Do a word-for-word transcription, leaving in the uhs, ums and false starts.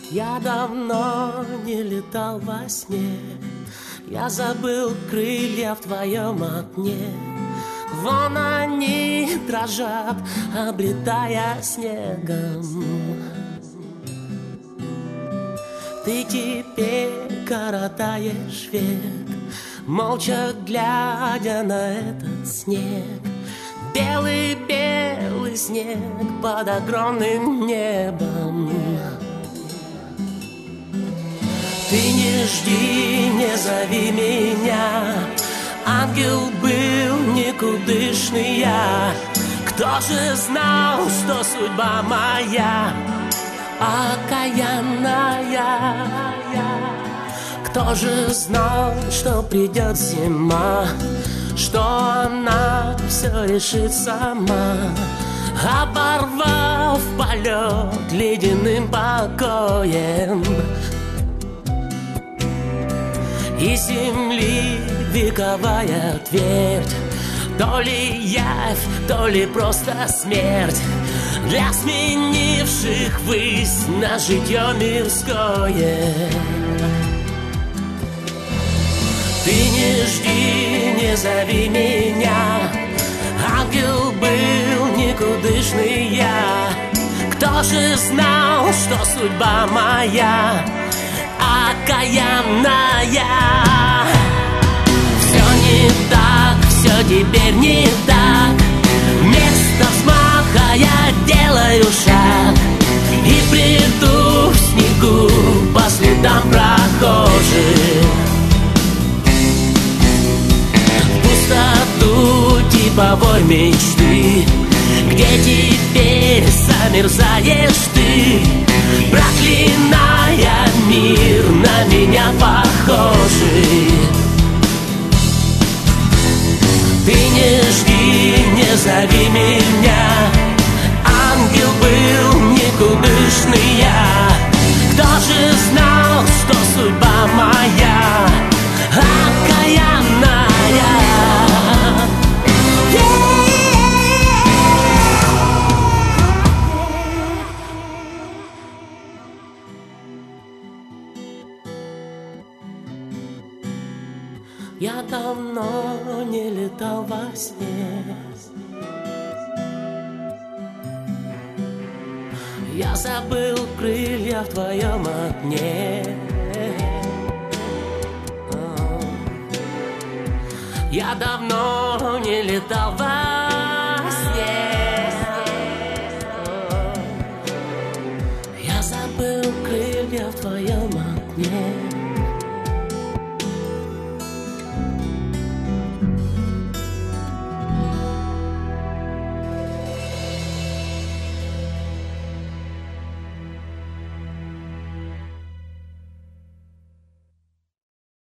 Я давно не летал во сне, я забыл крылья в твоем окне. Вон они дрожат, облетая снегом. Ты теперь коротаешь век, молча глядя на этот снег. Белый-белый снег под огромным небом. Ты не жди, не зови меня, ангел был никудышный я. Кто же знал, что судьба моя окаянная? Кто же знал, что придет зима, что она все решит сама, оборвав полет ледяным покоем. И земли вековая твердь, то ли явь, то ли просто смерть для сменивших высь на житье мирское. Ты не жди, не зови меня, ангел был никудышный я. Кто же знал, что судьба моя окаянная? Все не так, все теперь не так. Вместо взмаха я делаю шаг и приду в снегу по следам прохожих. В пустоту типовой мечты, где теперь замерзаешь ты, проклиная мир на меня похожий. Ты не жди, не зови меня, ангел был никудышный я. Кто же знал, что судьба моя окаянная? Я давно не летал во сне, я забыл крылья в твоем окне. Я давно не летал во